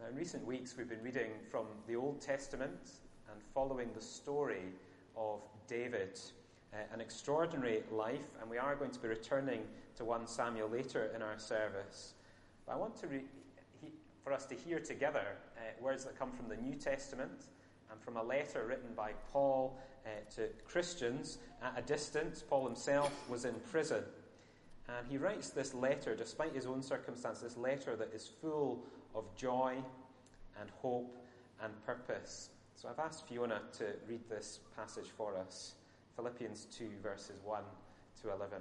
Now, in recent weeks, we've been reading from the Old Testament and following the story of David, an extraordinary life, and we are going to be returning to 1 Samuel later in our service. But I want for us to hear together words that come from the New Testament and from a letter written by Paul to Christians at a distance. Paul himself was in prison, and he writes this letter, despite his own circumstances, this letter that is full of joy and hope and purpose. So I've asked Fiona to read this passage for us. Philippians 2, verses 1 to 11.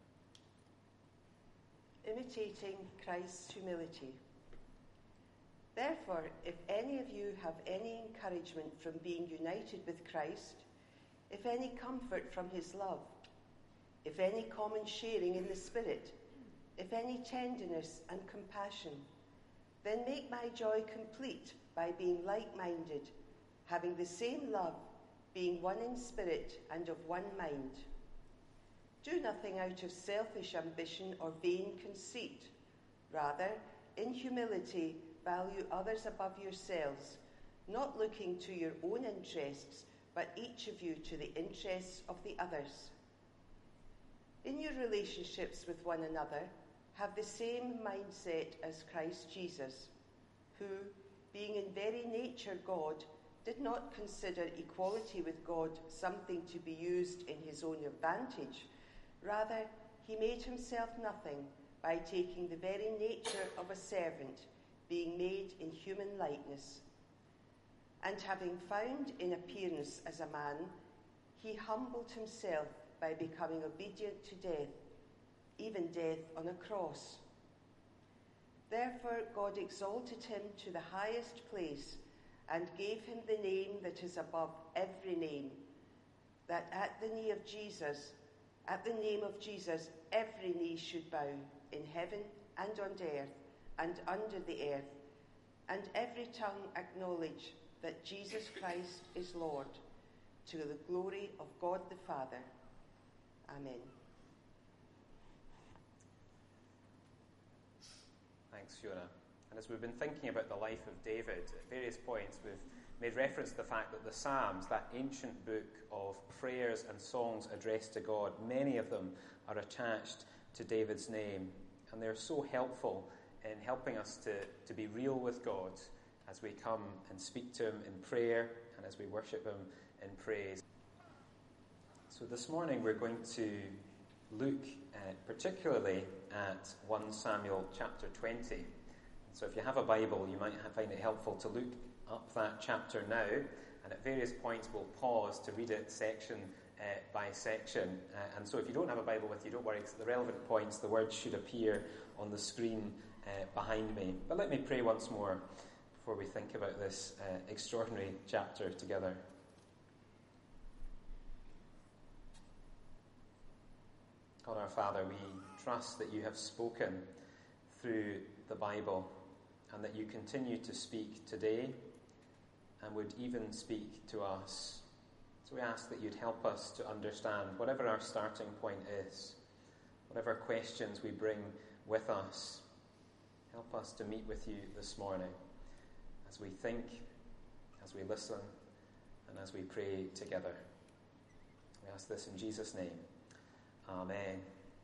Imitating Christ's humility. Therefore, if any of you have any encouragement from being united with Christ, if any comfort from his love, if any common sharing in the Spirit, if any tenderness and compassion, then make my joy complete by being like-minded, having the same love, being one in spirit and of one mind. Do nothing out of selfish ambition or vain conceit. Rather, in humility, value others above yourselves, not looking to your own interests, but each of you to the interests of the others. In your relationships with one another, have the same mindset as Christ Jesus, who, being in very nature God, did not consider equality with God something to be used in his own advantage. Rather, he made himself nothing by taking the very nature of a servant, being made in human likeness. And having found in appearance as a man, he humbled himself by becoming obedient to death, even death on a cross. Therefore God exalted him to the highest place and gave him the name that is above every name, that at the name of Jesus every knee should bow, in heaven and on earth and under the earth, and every tongue acknowledge that Jesus Christ is Lord, to the glory of God the Father. Amen. Thanks, Fiona. And as we've been thinking about the life of David, at various points we've made reference to the fact that the Psalms, that ancient book of prayers and songs addressed to God, many of them are attached to David's name. And they're so helpful in helping us to be real with God as we come and speak to him in prayer and as we worship him in praise. So this morning we're going to look particularly at 1 Samuel chapter 20. So if you have a Bible, you might find it helpful to look up that chapter now, and at various points we'll pause to read it section by section. And so if you don't have a Bible with you, don't worry, because at the relevant points the words should appear on the screen behind me. But let me pray once more before we think about this extraordinary chapter together. God our Father, we trust that you have spoken through the Bible and that you continue to speak today and would even speak to us. So we ask that you'd help us to understand whatever our starting point is, whatever questions we bring with us. Help us to meet with you this morning as we think, as we listen, and as we pray together. We ask this in Jesus' name. Amen.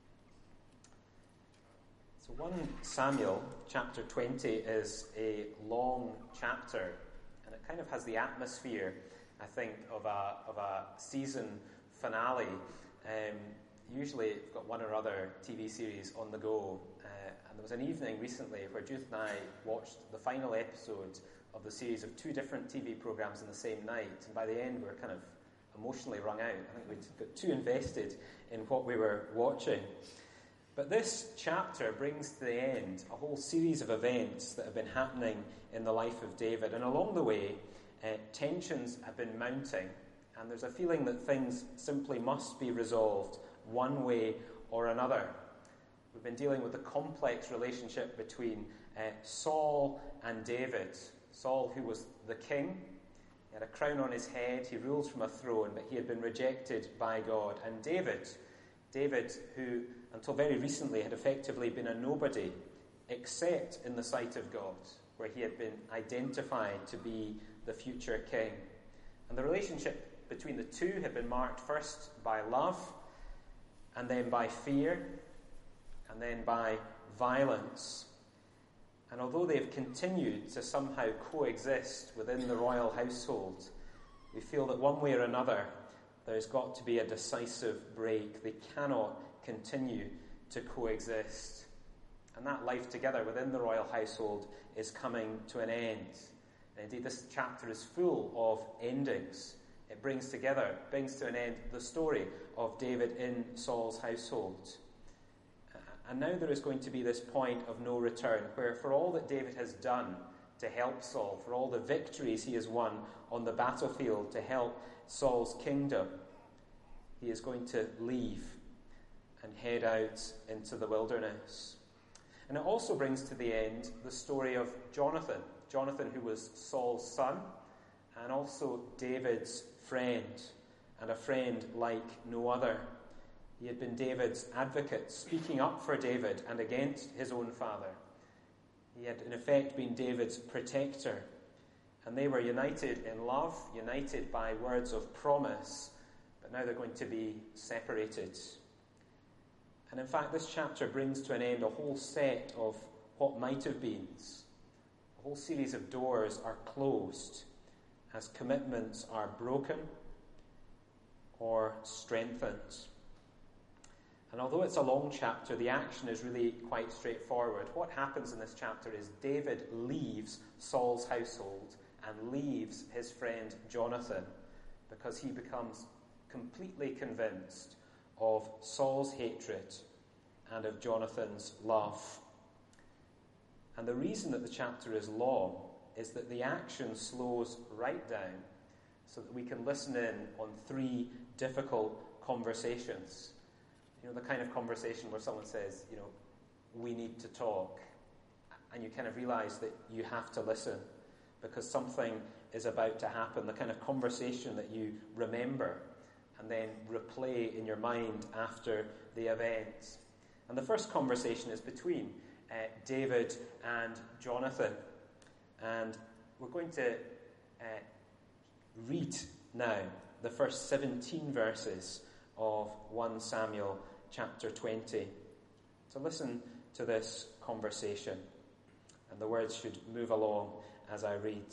So 1 Samuel chapter 20 is a long chapter, and it kind of has the atmosphere, I think, of a season finale. Usually you've got one or other TV series on the go, and there was an evening recently where Judith and I watched the final episode of the series of 2 different TV programmes in the same night, and by the end we were kind of emotionally wrung out. I think we'd got too invested in what we were watching. But this chapter brings to the end a whole series of events that have been happening in the life of David. And along the way, tensions have been mounting. And there's a feeling that things simply must be resolved one way or another. We've been dealing with the complex relationship between Saul and David. Saul, who was the king, he had a crown on his head, he ruled from a throne, but he had been rejected by God. And David, who until very recently had effectively been a nobody, except in the sight of God. where he had been identified to be the future king. And the relationship between the two had been marked first by love, and then by fear, and then by violence. And although they have continued to somehow coexist within the royal household, we feel that one way or another there's got to be a decisive break. They cannot continue to coexist. And that life together within the royal household is coming to an end. And indeed, this chapter is full of endings. It brings to an end the story of David in Saul's household. And now there is going to be this point of no return, where for all that David has done to help Saul, for all the victories he has won on the battlefield to help Saul's kingdom, he is going to leave and head out into the wilderness. And it also brings to the end the story of Jonathan. Jonathan, who was Saul's son, and also David's friend, and a friend like no other. He had been David's advocate, speaking up for David and against his own father. He had, in effect, been David's protector. And they were united in love, united by words of promise, but now they're going to be separated. And in fact, this chapter brings to an end a whole set of what might have been. A whole series of doors are closed as commitments are broken or strengthened. And although it's a long chapter, the action is really quite straightforward. What happens in this chapter is David leaves Saul's household and leaves his friend Jonathan because he becomes completely convinced of Saul's hatred and of Jonathan's love. And the reason that the chapter is long is that the action slows right down so that we can listen in on three difficult conversations. You know, the kind of conversation where someone says, we need to talk. And you kind of realize that you have to listen because something is about to happen. The kind of conversation that you remember and then replay in your mind after the event. And the first conversation is between David and Jonathan. And we're going to read now the first 17 verses of 1 Samuel chapter 20. So listen to this conversation, and the words should move along as I read.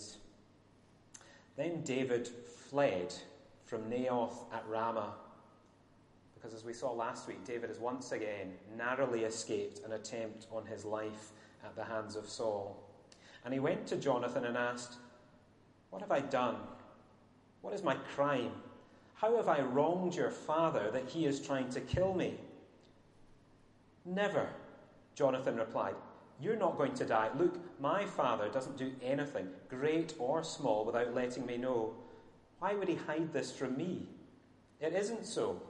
Then David fled from Naioth at Ramah, because as we saw last week, David has once again narrowly escaped an attempt on his life at the hands of Saul. And he went to Jonathan and asked, "What have I done? What is my crime? How have I wronged your father that he is trying to kill me?" "Never," Jonathan replied. "You're not going to die. Look, my father doesn't do anything, great or small, without letting me know. Why would he hide this from me? It isn't so."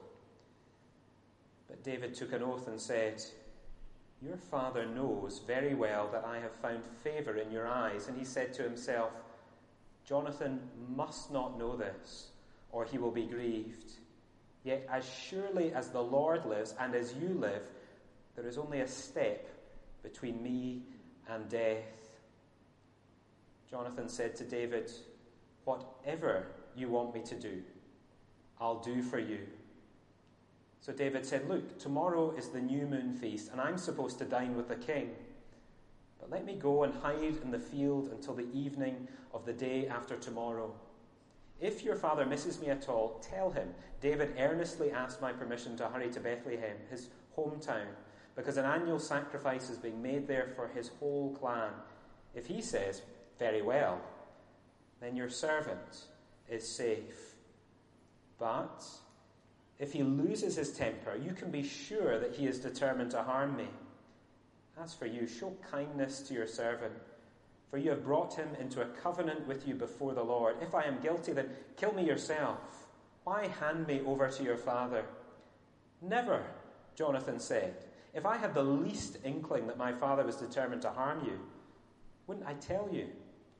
But David took an oath and said, "Your father knows very well that I have found favour in your eyes." And he said to himself, "Jonathan must not know this, or he will be grieved. Yet as surely as the Lord lives and as you live, there is only a step between me and death." Jonathan said to David, "Whatever you want me to do, I'll do for you." So David said, "Look, tomorrow is the new moon feast, and I'm supposed to dine with the king. But let me go and hide in the field until the evening of the day after tomorrow. If your father misses me at all, tell him, David earnestly asked my permission to hurry to Bethlehem, his hometown, because an annual sacrifice is being made there for his whole clan. If he says, 'Very well,' then your servant is safe. But if he loses his temper, you can be sure that he is determined to harm me. As for you, show kindness to your servant, for you have brought him into a covenant with you before the Lord. If I am guilty, then kill me yourself. Why hand me over to your father?" "Never," Jonathan said. "If I had the least inkling that my father was determined to harm you, wouldn't I tell you?"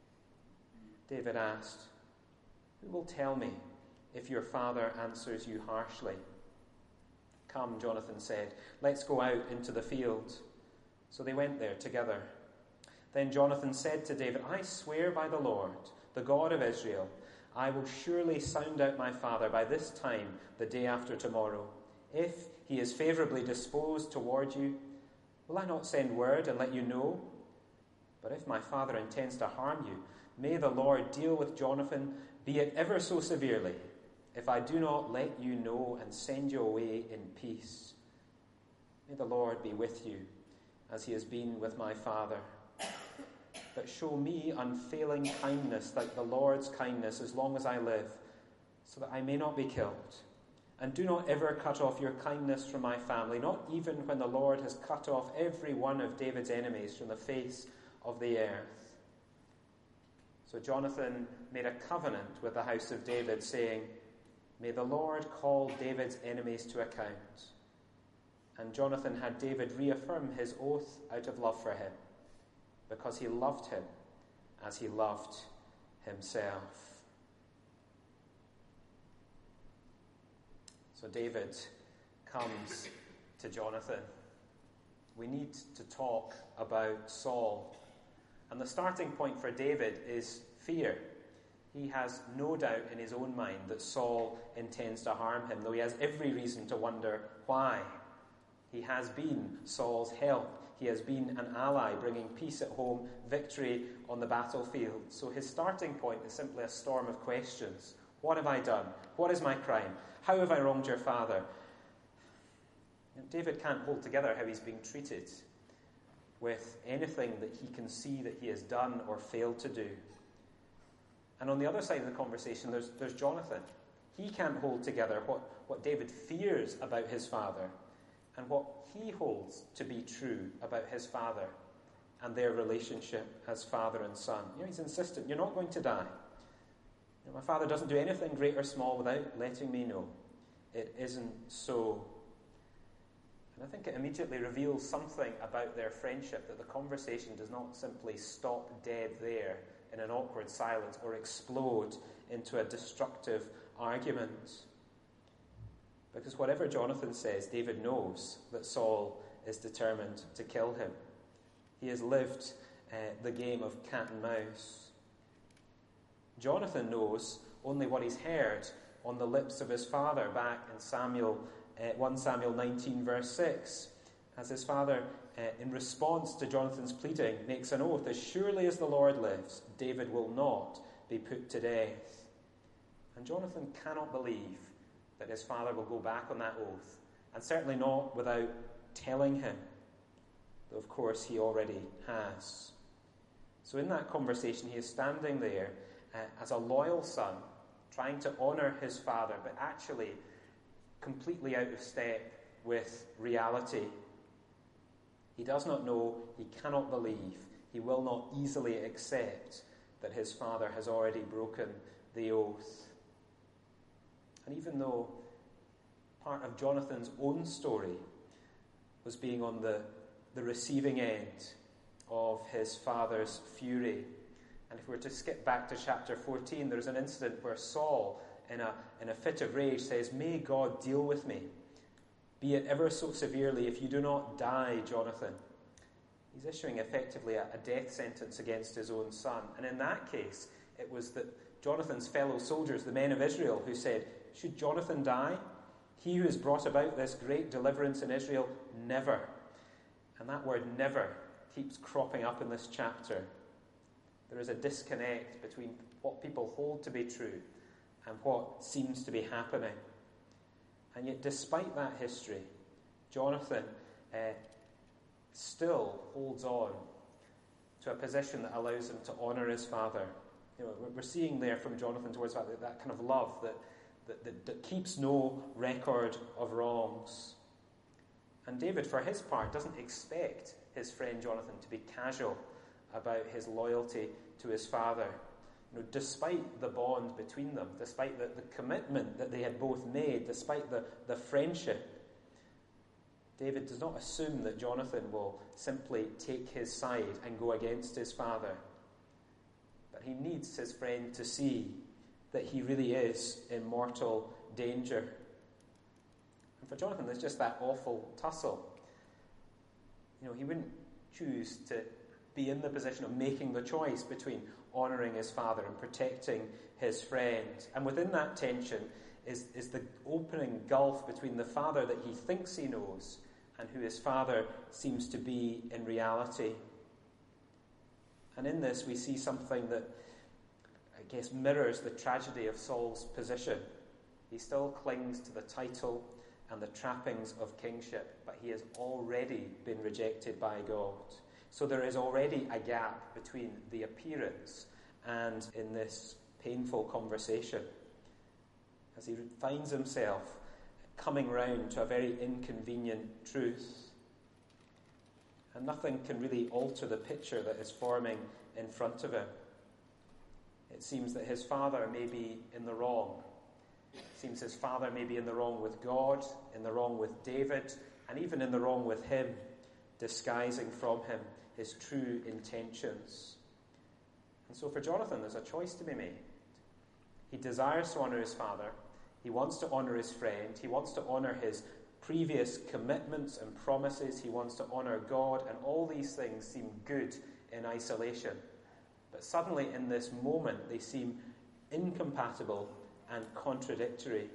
David asked, "Who will tell me if your father answers you harshly?" "Come," Jonathan said, "let's go out into the field." So they went there together. Then Jonathan said to David, I swear by the Lord, the God of Israel, I will surely sound out my father by this time the day after tomorrow. If he is favourably disposed toward you, will I not send word and let you know? But if my father intends to harm you, may the Lord deal with Jonathan, be it ever so severely, if I do not let you know and send you away in peace. May the Lord be with you, as he has been with my father. But show me unfailing kindness like the Lord's kindness as long as I live, so that I may not be killed. And do not ever cut off your kindness from my family, not even when the Lord has cut off every one of David's enemies from the face of the earth. So Jonathan made a covenant with the house of David, saying, May the Lord call David's enemies to account. And Jonathan had David reaffirm his oath out of love for him, because he loved him as he loved himself. So David comes to Jonathan. We need to talk about Saul. And the starting point for David is fear. He has no doubt in his own mind that Saul intends to harm him, though he has every reason to wonder why. He has been Saul's help. He has been an ally, bringing peace at home, victory on the battlefield. So his starting point is simply a storm of questions. What have I done? What is my crime? How have I wronged your father? And David can't hold together how he's being treated with anything that he can see that he has done or failed to do. And on the other side of the conversation, there's Jonathan. He can't hold together what David fears about his father and what he holds to be true about his father and their relationship as father and son. He's insistent, you're not going to die. My father doesn't do anything great or small without letting me know. It isn't so. And I think it immediately reveals something about their friendship, that the conversation does not simply stop dead there in an awkward silence or explode into a destructive argument. Because whatever Jonathan says, David knows that Saul is determined to kill him. He has lived the game of cat and mouse. Jonathan knows only what he's heard on the lips of his father back in 1 Samuel 19 verse 6. As his father, in response to Jonathan's pleading, makes an oath, as surely as the Lord lives, David will not be put to death. And Jonathan cannot believe that his father will go back on that oath, and certainly not without telling him, though of course he already has. So in that conversation, he is standing there as a loyal son, trying to honour his father, but actually completely out of step with reality. He does not know, he cannot believe, he will not easily accept that his father has already broken the oath. And even though part of Jonathan's own story was being on the receiving end of his father's fury, and if we were to skip back to chapter 14, there's an incident where Saul, in a fit of rage, says, May God deal with me, be it ever so severely, if you do not die, Jonathan. He's issuing effectively a death sentence against his own son. And in that case, it was that Jonathan's fellow soldiers, the men of Israel, who said, Should Jonathan die? He who has brought about this great deliverance in Israel, never. And that word never keeps cropping up in this chapter. There is a disconnect between what people hold to be true and what seems to be happening. And yet, despite that history, Jonathan still holds on to a position that allows him to honour his father. We're seeing there from Jonathan towards that kind of love that keeps no record of wrongs. And David, for his part, doesn't expect his friend Jonathan to be casual about his loyalty to his father. Despite the bond between them, despite the commitment that they had both made, despite the friendship, David does not assume that Jonathan will simply take his side and go against his father. But he needs his friend to see that he really is in mortal danger. And for Jonathan, there's just that awful tussle. He wouldn't choose to be in the position of making the choice between honouring his father and protecting his friend. And within that tension is the opening gulf between the father that he thinks he knows and who his father seems to be in reality. And in this we see something that, I guess, mirrors the tragedy of Saul's position. He still clings to the title and the trappings of kingship, but he has already been rejected by God. So there is already a gap between the appearance and in this painful conversation, as he finds himself coming round to a very inconvenient truth. And nothing can really alter the picture that is forming in front of him. It seems that his father may be in the wrong. It seems his father may be in the wrong with God, in the wrong with David, and even in the wrong with him, disguising from him his true intentions. And so for Jonathan, there's a choice to be made. He desires to honour his father. He wants to honour his friend. He wants to honour his previous commitments and promises. He wants to honour God, and all these things seem good in isolation. But suddenly in this moment, they seem incompatible and contradictory.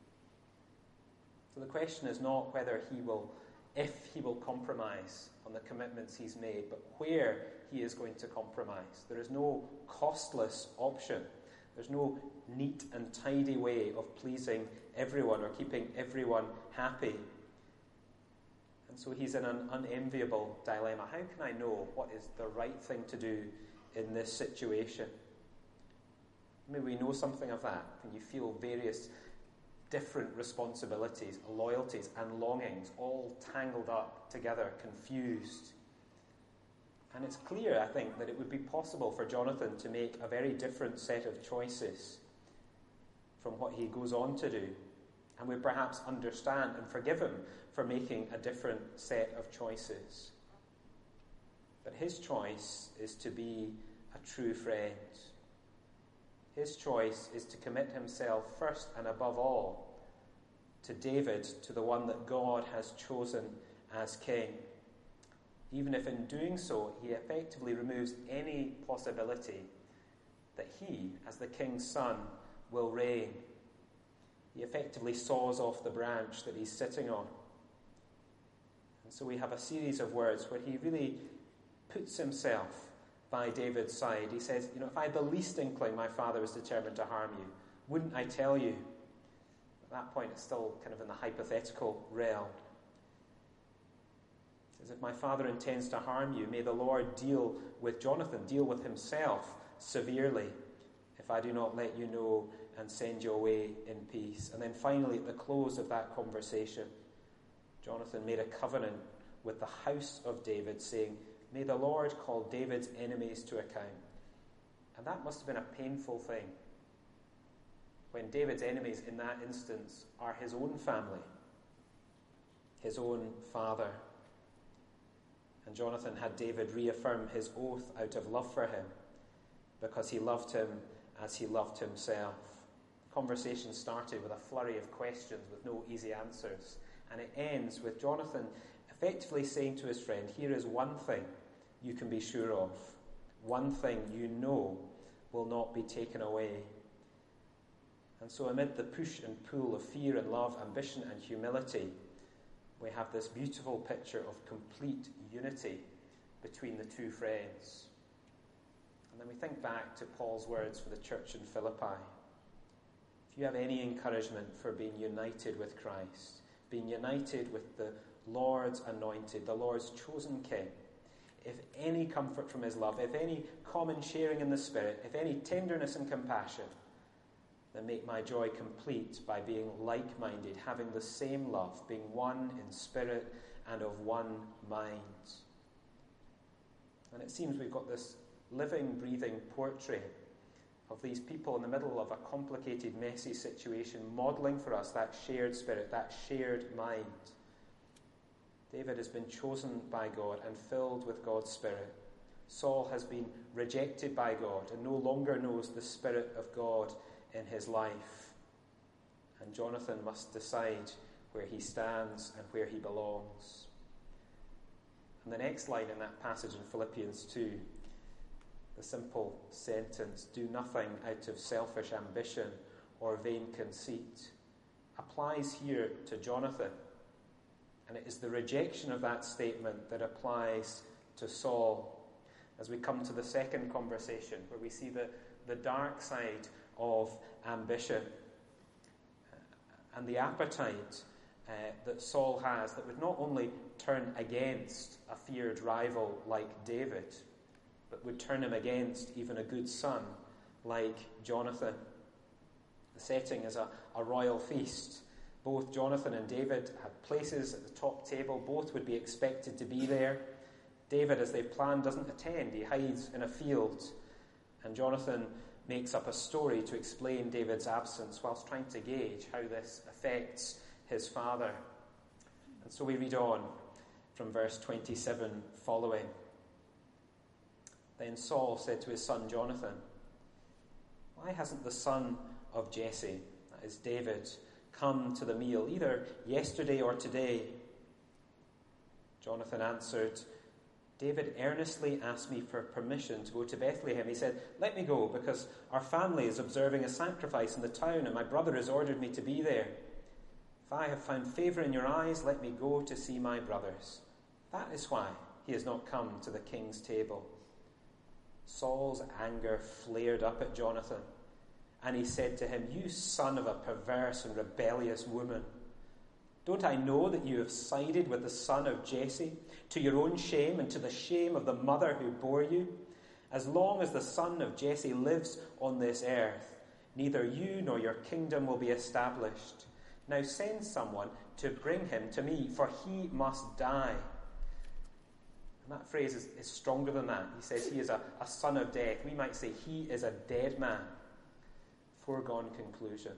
So the question is not whether if he will compromise on the commitments he's made, but where he is going to compromise. There is no costless option. There's no neat and tidy way of pleasing everyone or keeping everyone happy. And so he's in an unenviable dilemma. How can I know what is the right thing to do in this situation? Maybe we know something of that when you feel various different responsibilities, loyalties and longings all tangled up together, confused. And it's clear, I think, that it would be possible for Jonathan to make a very different set of choices from what he goes on to do. And we perhaps understand and forgive him for making a different set of choices. But his choice is to be a true friend. His choice is to commit himself first and above all to David, to the one that God has chosen as king. Even if in doing so he effectively removes any possibility that he, as the king's son, will reign. He effectively saws off the branch that he's sitting on. And so we have a series of words where he really puts himself by David's side. He says, if I had the least inkling my father was determined to harm you, wouldn't I tell you? At that point, it's still kind of in the hypothetical realm. He says, if my father intends to harm you, may the Lord deal with Jonathan, deal with himself severely, if I do not let you know and send you away in peace. And then finally, at the close of that conversation, Jonathan made a covenant with the house of David, saying, may the Lord call David's enemies to account. And that must have been a painful thing, when David's enemies in that instance are his own family, his own father. And Jonathan had David reaffirm his oath out of love for him, because he loved him as he loved himself. The conversation started with a flurry of questions with no easy answers, and it ends with Jonathan effectively saying to his friend, here is one thing you can be sure of, one thing you know will not be taken away. And so amid the push and pull of fear and love, ambition and humility, we have this beautiful picture of complete unity between the two friends. And then we think back to Paul's words for the church in Philippi. If you have any encouragement for being united with Christ, being united with the Lord's anointed, the Lord's chosen king, if any comfort from his love, if any common sharing in the Spirit, if any tenderness and compassion, then make my joy complete by being like-minded, having the same love, being one in spirit and of one mind. And it seems we've got this living, breathing portrait of these people in the middle of a complicated, messy situation, modelling for us that shared spirit, that shared mind. David has been chosen by God and filled with God's Spirit. Saul has been rejected by God and no longer knows the Spirit of God in his life. And Jonathan must decide where he stands and where he belongs. And the next line in that passage in Philippians 2, the simple sentence, "Do nothing out of selfish ambition or vain conceit," applies here to Jonathan. And it is the rejection of that statement that applies to Saul. As we come to the second conversation, where we see the dark side of ambition and the appetite that Saul has that would not only turn against a feared rival like David, but would turn him against even a good son like Jonathan. The setting is a royal feast. Both Jonathan and David have places at the top table. Both would be expected to be there. David, as they planned, doesn't attend. He hides in a field. And Jonathan makes up a story to explain David's absence whilst trying to gauge how this affects his father. And so we read on from verse 27 following. Then Saul said to his son Jonathan, "Why hasn't the son of Jesse," that is David, "come to the meal, either yesterday or today?" Jonathan answered, "David earnestly asked me for permission to go to Bethlehem. He said, 'Let me go, because our family is observing a sacrifice in the town, and my brother has ordered me to be there. If I have found favour in your eyes, let me go to see my brothers.' That is why he has not come to the king's table." Saul's anger flared up at Jonathan, and he said to him, "You son of a perverse and rebellious woman, don't I know that you have sided with the son of Jesse, to your own shame and to the shame of the mother who bore you? As long as the son of Jesse lives on this earth, neither you nor your kingdom will be established. Now send someone to bring him to me, for he must die." And that phrase is stronger than that. He says he is a son of death. We might say he is a dead man. Foregone conclusion.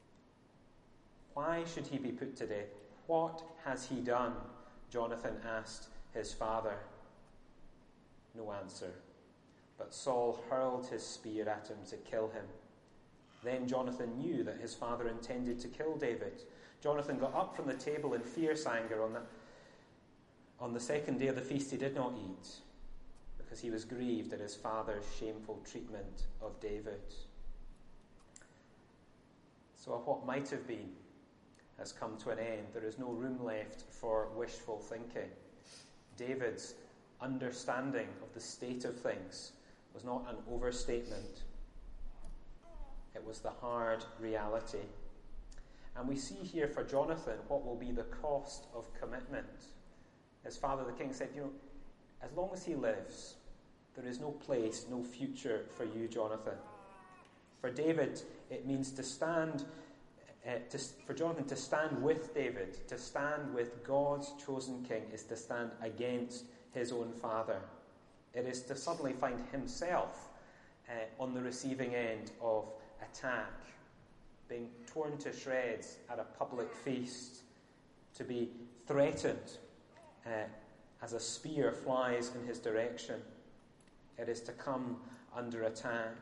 Why should he be put to death? What has he done? Jonathan asked his father. No answer. But Saul hurled his spear at him to kill him. Then Jonathan knew that his father intended to kill David. Jonathan got up from the table in fierce anger. On the second day of the feast he did not eat, because he was grieved at his father's shameful treatment of David. So what might have been has come to an end. There is no room left for wishful thinking. David's understanding of the state of things was not an overstatement. It was the hard reality. And we see here for Jonathan what will be the cost of commitment. His father, the king, said, as long as he lives, there is no place, no future for you, Jonathan. For David, it means to stand, for Jonathan to stand with David, to stand with God's chosen king, is to stand against his own father. It is to suddenly find himself on the receiving end of attack, being torn to shreds at a public feast, to be threatened as a spear flies in his direction. It is to come under attack.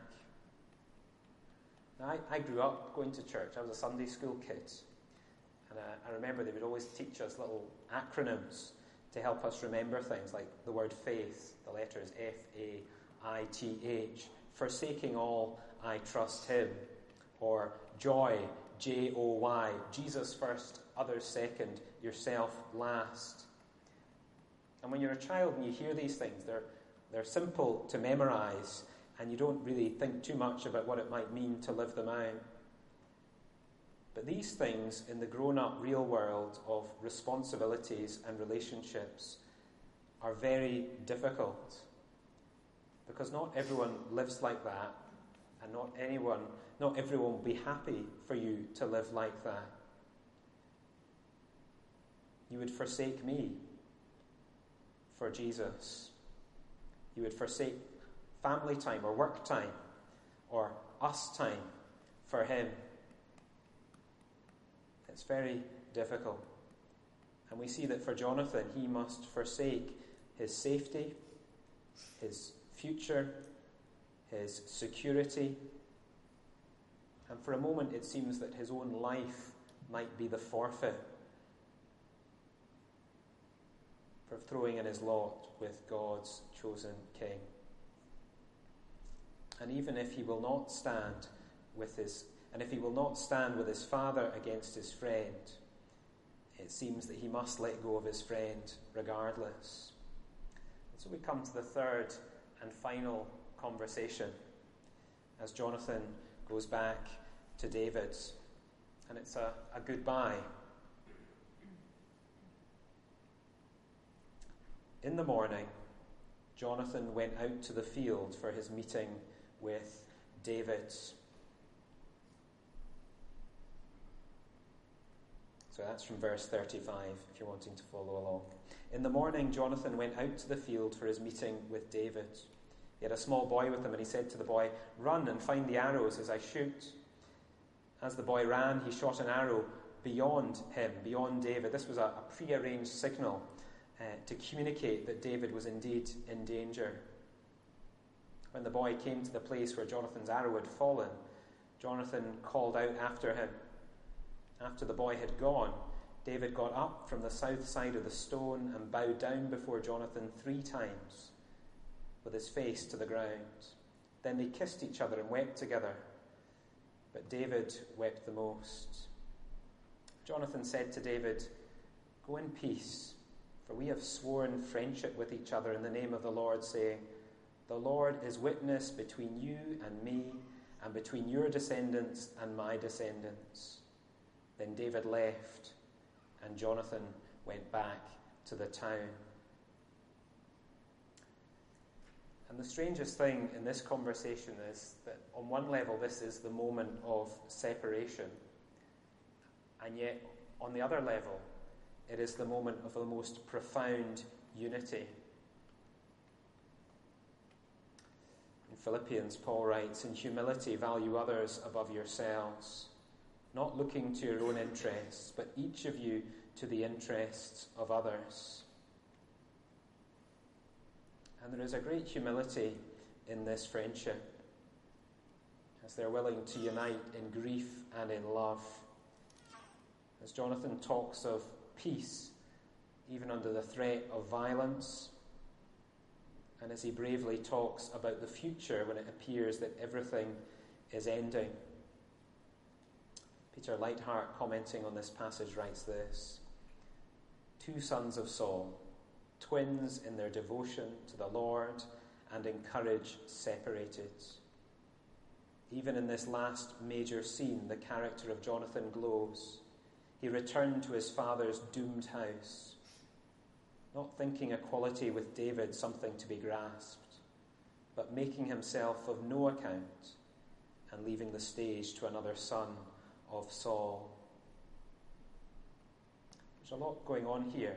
Now, I grew up going to church. I was a Sunday school kid. And I remember they would always teach us little acronyms to help us remember things, like the word faith, the letters F-A-I-T-H, forsaking all, I trust him, or joy, J-O-Y, Jesus first, others second, yourself last. And when you're a child and you hear these things, they're simple to memorize, and you don't really think too much about what it might mean to live them out. But these things in the grown-up real world of responsibilities and relationships are very difficult, because not everyone lives like that, and not everyone will be happy for you to live like that. You would forsake me for Jesus. You would forsake family time or work time or us time for him. It's very difficult. And we see that for Jonathan, he must forsake his safety, his future, his security. And for a moment it seems that his own life might be the forfeit. for throwing in his lot with God's chosen king. And even if he will not stand with his father against his friend, it seems that he must let go of his friend regardless. And so we come to the third and final conversation as Jonathan goes back to David, and it's a goodbye. In the morning, Jonathan went out to the field for his meeting with David. So that's from verse 35, if you're wanting to follow along. In the morning, Jonathan went out to the field for his meeting with David. He had a small boy with him, and he said to the boy, "Run and find the arrows as I shoot." As the boy ran, he shot an arrow beyond him, beyond David. This was a pre-arranged signal to communicate that David was indeed in danger. When the boy came to the place where Jonathan's arrow had fallen, Jonathan called out after him. After the boy had gone, David got up from the south side of the stone and bowed down before Jonathan 3 times, with his face to the ground. Then they kissed each other and wept together, but David wept the most. Jonathan said to David, "Go in peace, for we have sworn friendship with each other in the name of the Lord, saying, 'The Lord is witness between you and me, and between your descendants and my descendants.'" Then David left, and Jonathan went back to the town. And the strangest thing in this conversation is that on one level this is the moment of separation, and yet on the other level it is the moment of the most profound unity. In Philippians, Paul writes, "In humility value others above yourselves, not looking to your own interests, but each of you to the interests of others." And there is a great humility in this friendship, as they're willing to unite in grief and in love. As Jonathan talks of peace, even under the threat of violence, and as he bravely talks about the future when it appears that everything is ending. Peter Leithart, commenting on this passage, writes this: "Two sons of Saul, twins in their devotion to the Lord and in courage separated. Even in this last major scene, the character of Jonathan glows. He returned to his father's doomed house, not thinking equality with David something to be grasped, but making himself of no account and leaving the stage to another son of Saul." There's a lot going on here.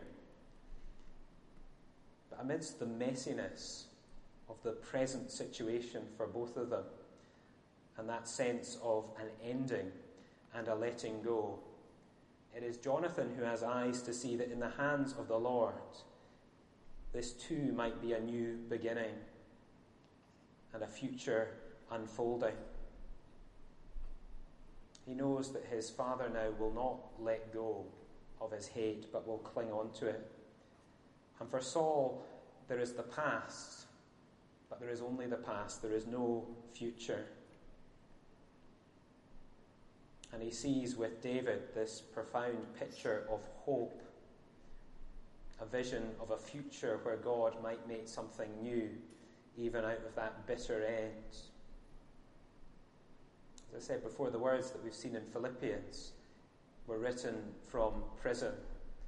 But amidst the messiness of the present situation for both of them, and that sense of an ending and a letting go, it is Jonathan who has eyes to see that in the hands of the Lord, this too might be a new beginning and a future unfolding. He knows that his father now will not let go of his hate, but will cling on to it. And for Saul, there is the past, but there is only the past. There is no future. And he sees with David this profound picture of hope, a vision of a future where God might make something new, even out of that bitter end. As I said before, the words that we've seen in Philippians were written from prison.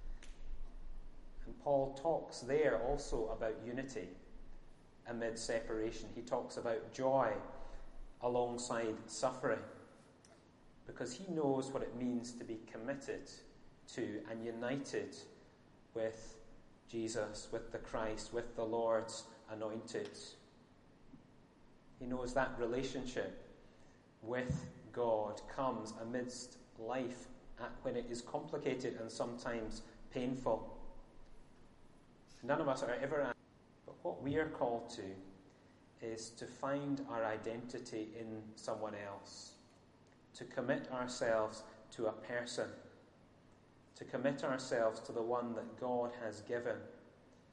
And Paul talks there also about unity amid separation. He talks about joy alongside suffering, because he knows what it means to be committed to and united with Jesus, with the Christ, with the Lord's anointed. He knows that relationship with God comes amidst life when it is complicated and sometimes painful. None of us are ever asked, but what we are called to is to find our identity in someone else, to commit ourselves to a person, to commit ourselves to the one that God has given,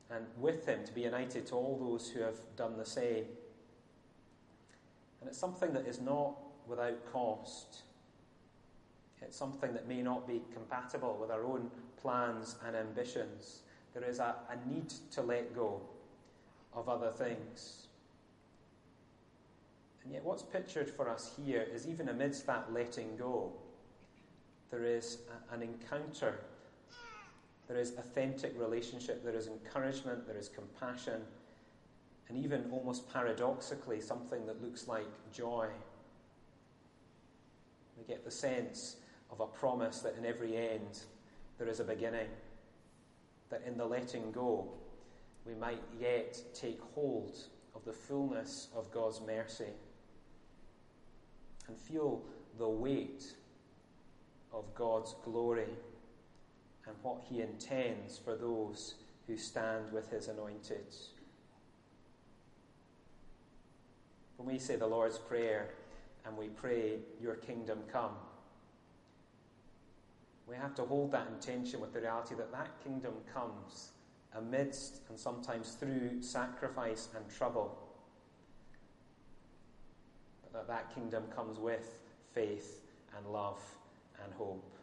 and with him to be united to all those who have done the same. And it's something that is not without cost. It's something that may not be compatible with our own plans and ambitions. There is a need to let go of other things. And yet what's pictured for us here is even amidst that letting go, there is an encounter. There is authentic relationship. There is encouragement. There is compassion. And even almost paradoxically, something that looks like joy. We get the sense of a promise that in every end there is a beginning. That in the letting go, we might yet take hold of the fullness of God's mercy and feel the weight of God's glory and what he intends for those who stand with his anointed. When we say the Lord's Prayer and we pray, your kingdom come, we have to hold that intention with the reality that that kingdom comes amidst and sometimes through sacrifice and trouble. But that kingdom comes with faith and love and hope.